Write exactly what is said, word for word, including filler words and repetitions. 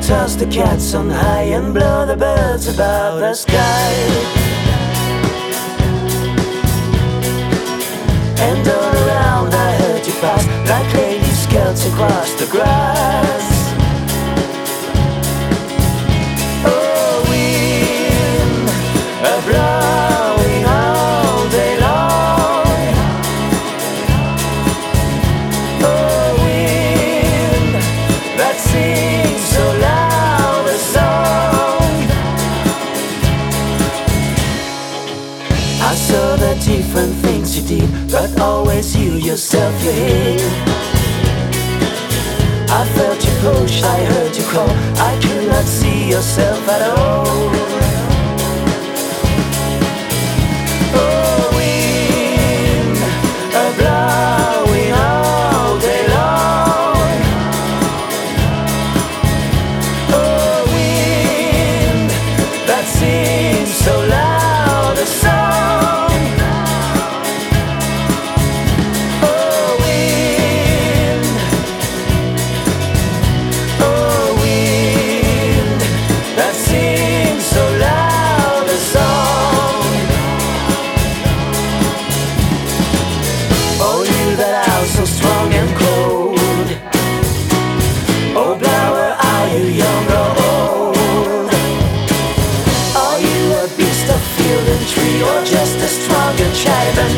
toss the cats on high and blow the birds above the sky. And all around I heard you pass like lady scouts across the grass. Oh, wind a blowing all day long. Oh, wind that sings so loud a song. I saw the different things you did, but always you yourself you hid. I felt you push, I heard you call, I could not see yourself at all. Oh, wind a blowing all day long. Oh, wind that sings so loud a song. Oh, wind, oh, wind that sings so loud a song. Oh, you that are so strong and cold. Oh, blower, are you young or old? Are you a beast of field and tree, or just a strong and shy